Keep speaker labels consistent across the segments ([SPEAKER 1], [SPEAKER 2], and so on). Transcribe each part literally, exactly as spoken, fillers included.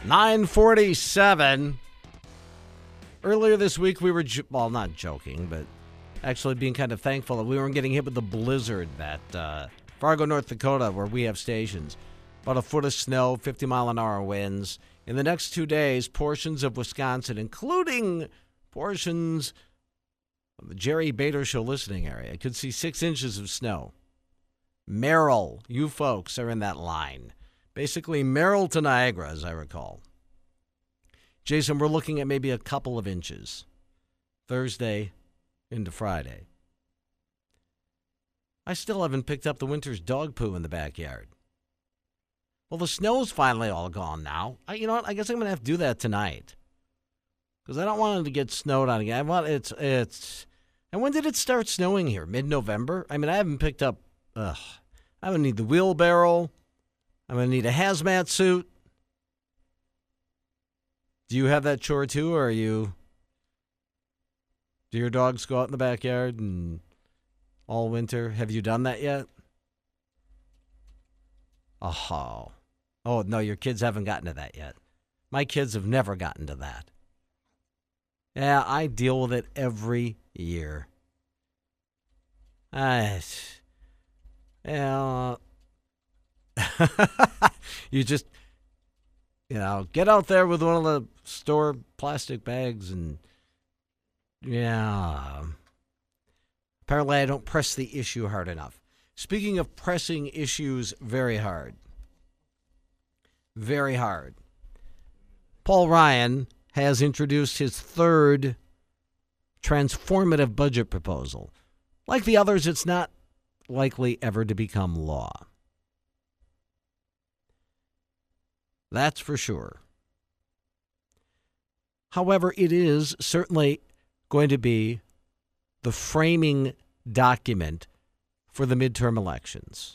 [SPEAKER 1] nine forty-seven. Earlier this week, we were, jo- well, not joking, but actually being kind of thankful that we weren't getting hit with the blizzard that uh, Fargo, North Dakota, where we have stations. About a foot of snow, fifty mile an hour winds. In the next two days, portions of Wisconsin, including portions of the Jerry Bader Show listening area, could see six inches of snow. Merrill, you folks are in that line. Basically, Merrill to Niagara, as I recall. Jason, we're looking at maybe a couple of inches. Thursday into Friday. I still haven't picked up the winter's dog poo in the backyard. Well, the snow's finally all gone now. I, you know what? I guess I'm going to have to do that tonight. Because I don't want it to get snowed on again. I want it's, it's, and when did it start snowing here? Mid-November? I mean, I haven't picked up, ugh. I'm going to need the wheelbarrow. I'm going to need a hazmat suit. Do you have that chore too, or are you, do your dogs go out in the backyard and all winter? Have you done that yet? Oh, oh no, your kids haven't gotten to that yet. My kids have never gotten to that. Yeah, I deal with it every year. I, yeah, you just, you know, get out there with one of the store plastic bags and, yeah. Apparently I don't press the issue hard enough. Speaking of pressing issues very hard, very hard, Paul Ryan has introduced his third transformative budget proposal. Like the others, it's not likely ever to become law. That's for sure. However, it is certainly going to be the framing document for the midterm elections.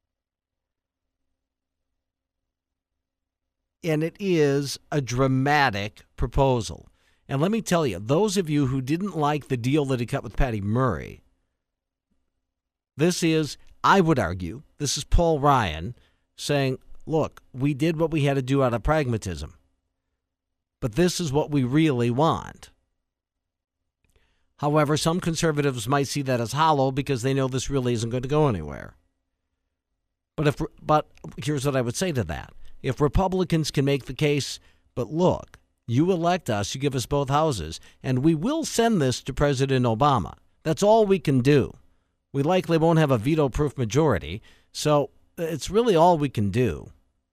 [SPEAKER 1] And it is a dramatic proposal. And let me tell you, those of you who didn't like the deal that he cut with Patty Murray, this is, I would argue, this is Paul Ryan saying, look, we did what we had to do out of pragmatism, but this is what we really want. However, some conservatives might see that as hollow because they know this really isn't going to go anywhere. But if, but here's what I would say to that. If Republicans can make the case, but look, you elect us, you give us both houses, and we will send this to President Obama. That's all we can do. We likely won't have a veto-proof majority, so it's really all we can do.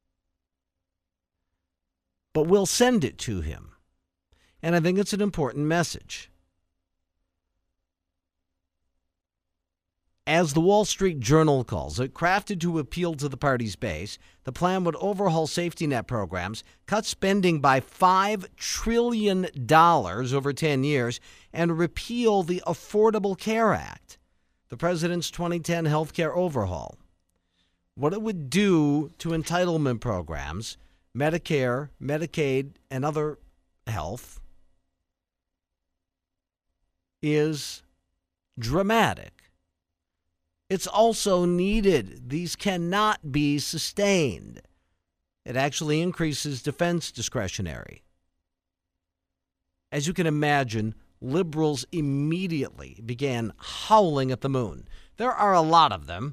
[SPEAKER 1] But we'll send it to him. And I think it's an important message. As the Wall Street Journal calls it, crafted to appeal to the party's base, the plan would overhaul safety net programs, cut spending by five trillion dollars over ten years, and repeal the Affordable Care Act, the president's twenty ten health care overhaul. What it would do to entitlement programs, Medicare, Medicaid, and other health is dramatic. It's also needed. These cannot be sustained. It actually increases defense discretionary. As you can imagine, liberals immediately began howling at the moon. There are a lot of them.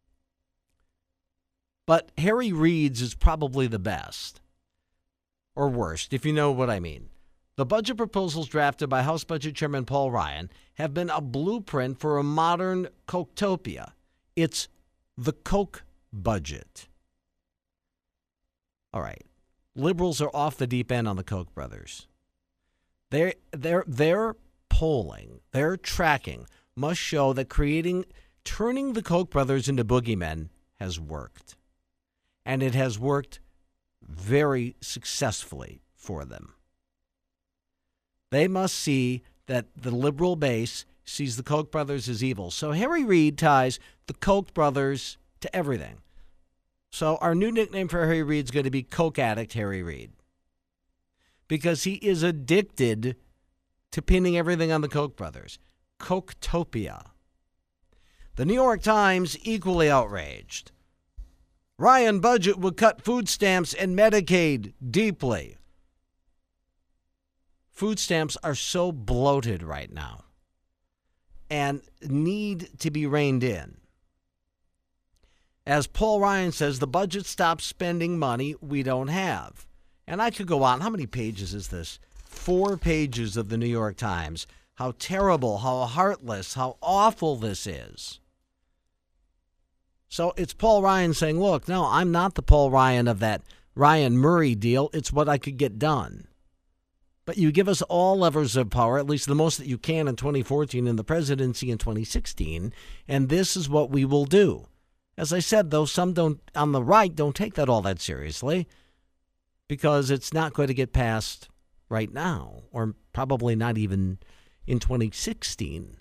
[SPEAKER 1] But Harry Reid's is probably the best, or worst, if you know what I mean. The budget proposals drafted by House Budget Chairman Paul Ryan have been a blueprint for a modern Coketopia. It's the Coke budget. All right, liberals are off the deep end on the Koch brothers. They're, they're, their polling, their tracking must show that creating, turning the Koch brothers into boogeymen has worked. And it has worked very successfully for them. They must see that the liberal base sees the Koch brothers as evil. So Harry Reid ties the Koch brothers to everything. So our new nickname for Harry Reid is going to be Coke Addict Harry Reid. Because he is addicted to pinning everything on the Koch brothers. Coketopia. The New York Times, equally outraged. Ryan budget would cut food stamps and Medicaid deeply. Food stamps are so bloated right now and need to be reined in. As Paul Ryan says, the budget stops spending money we don't have. And I could go on. How many pages is this? Four pages of the New York Times. How terrible, how heartless, how awful this is. So it's Paul Ryan saying, look, no, I'm not the Paul Ryan of that Ryan Murray deal. It's what I could get done. But you give us all levers of power, at least the most that you can in twenty fourteen and the presidency in twenty sixteen, and this is what we will do. As I said, though, some don't on the right don't take that all that seriously because it's not going to get passed right now, or probably not even in twenty sixteen.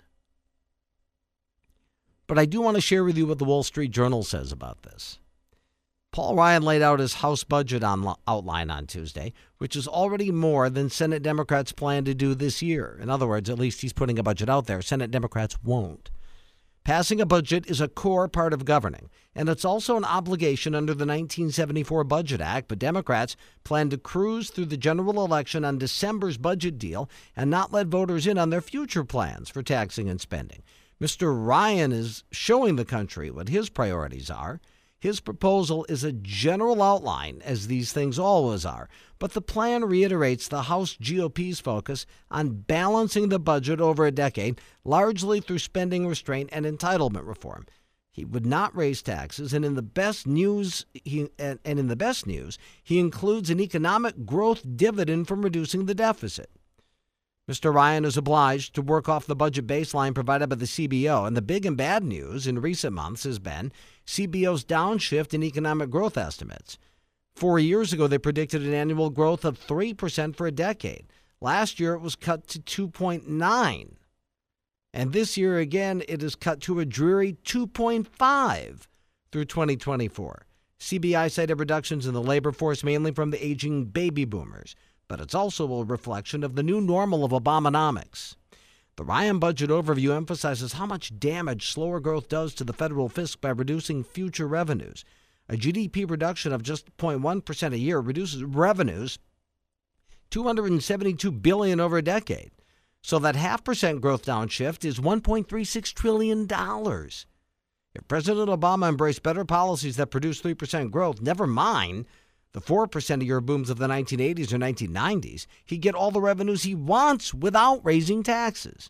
[SPEAKER 1] But I do want to share with you what the Wall Street Journal says about this. Paul Ryan laid out his House budget on, outline on Tuesday, which is already more than Senate Democrats plan to do this year. In other words, at least he's putting a budget out there. Senate Democrats won't. Passing a budget is a core part of governing, and it's also an obligation under the nineteen seventy-four Budget Act, but Democrats plan to cruise through the general election on December's budget deal and not let voters in on their future plans for taxing and spending. Mister Ryan is showing the country what his priorities are. His proposal is a general outline, as these things always are, but the plan reiterates the House G O P's focus on balancing the budget over a decade, largely through spending restraint and entitlement reform. He would not raise taxes, and in the best news, he, and, and in the best news, he includes an economic growth dividend from reducing the deficit. Mister Ryan is obliged to work off the budget baseline provided by the C B O, and the big and bad news in recent months has been C B O's downshift in economic growth estimates. Four years ago, they predicted an annual growth of three percent for a decade. Last year, it was cut to two point nine. And this year, again, it is cut to a dreary two point five through twenty twenty-four. C B I cited reductions in the labor force, mainly from the aging baby boomers. But it's also a reflection of the new normal of Obamonomics. The Ryan budget overview emphasizes how much damage slower growth does to the federal fisc by reducing future revenues. A G D P reduction of just zero point one percent a year reduces revenues two hundred seventy-two billion dollars over a decade. So that half percent growth downshift is one point three six trillion dollars. If President Obama embraced better policies that produce three percent growth, never mind the four percent a year booms of the nineteen eighties or nineteen nineties, he'd get all the revenues he wants without raising taxes.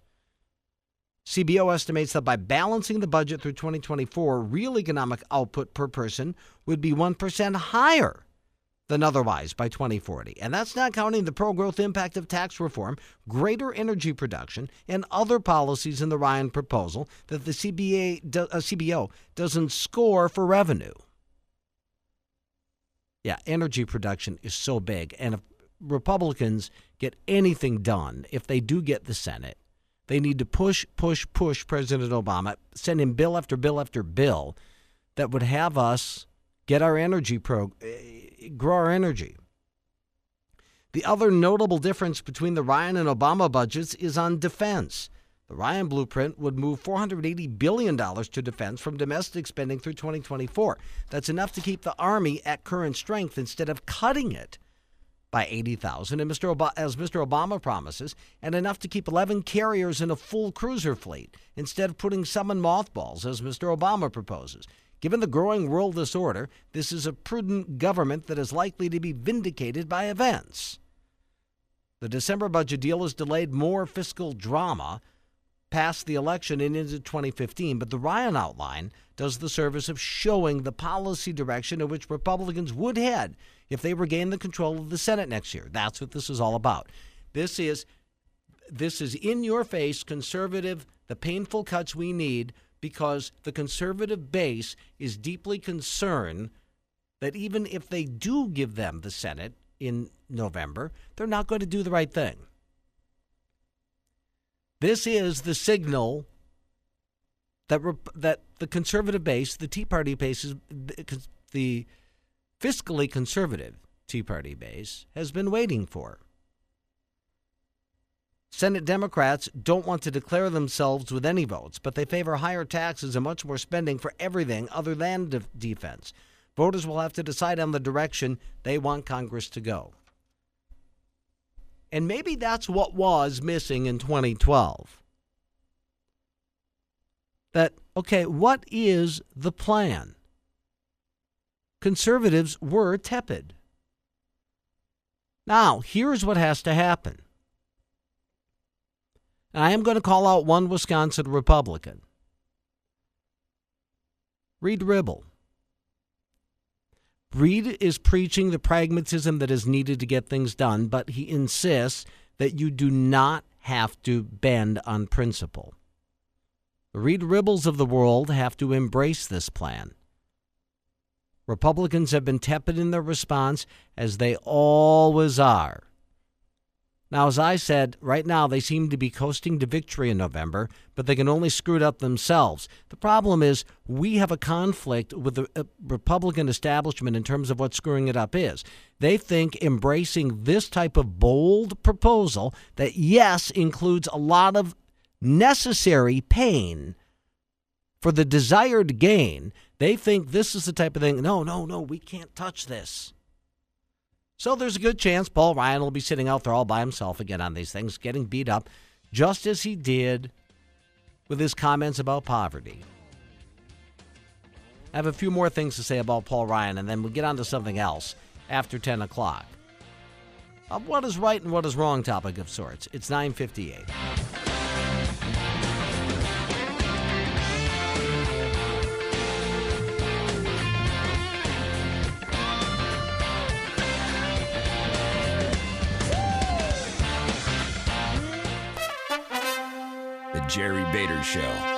[SPEAKER 1] C B O estimates that by balancing the budget through twenty twenty-four, real economic output per person would be one percent higher than otherwise by twenty forty. And that's not counting the pro-growth impact of tax reform, greater energy production, and other policies in the Ryan proposal that the C B A, uh, C B O doesn't score for revenue. Yeah, energy production is so big. And if Republicans get anything done, if they do get the Senate, they need to push, push, push President Obama, send him bill after bill after bill that would have us get our energy, pro, grow our energy. The other notable difference between the Ryan and Obama budgets is on defense. The Ryan blueprint would move four hundred eighty billion dollars to defense from domestic spending through twenty twenty-four. That's enough to keep the Army at current strength instead of cutting it by eighty thousand, and Mister Ob- as Mister Obama promises, and enough to keep eleven carriers in a full cruiser fleet instead of putting some in mothballs, as Mister Obama proposes. Given the growing world disorder, this is a prudent government that is likely to be vindicated by events. The December budget deal has delayed more fiscal drama past the election and into twenty fifteen, but the Ryan outline does the service of showing the policy direction in which Republicans would head if they regain the control of the Senate next year. That's what this is all about. This is this is in your face, conservative, the painful cuts we need, because the conservative base is deeply concerned that even if they do give them the Senate in November, they're not going to do the right thing. This is the signal that that the conservative base, the Tea Party base, is, the fiscally conservative Tea Party base, has been waiting for. Senate Democrats don't want to declare themselves with any votes, but they favor higher taxes and much more spending for everything other than de- defense. Voters will have to decide on the direction they want Congress to go. And maybe that's what was missing in twenty twelve. That, okay, what is the plan? Conservatives were tepid. Now, here's what has to happen. And I am going to call out one Wisconsin Republican, Reed Ribble. Reed is preaching the pragmatism that is needed to get things done, but he insists that you do not have to bend on principle. The Reed Ribbles of the world have to embrace this plan. Republicans have been tepid in their response, as they always are. Now, as I said, right now they seem to be coasting to victory in November, but they can only screw it up themselves. The problem is we have a conflict with the Republican establishment in terms of what screwing it up is. They think embracing this type of bold proposal that, yes, includes a lot of necessary pain for the desired gain, they think this is the type of thing, no, no, no, we can't touch this. So there's a good chance Paul Ryan will be sitting out there all by himself again on these things, getting beat up, just as he did with his comments about poverty. I have a few more things to say about Paul Ryan, and then we'll get on to something else after ten o'clock. A what is right and what is wrong topic of sorts. It's nine fifty-eight.
[SPEAKER 2] The Jerry Bader Show.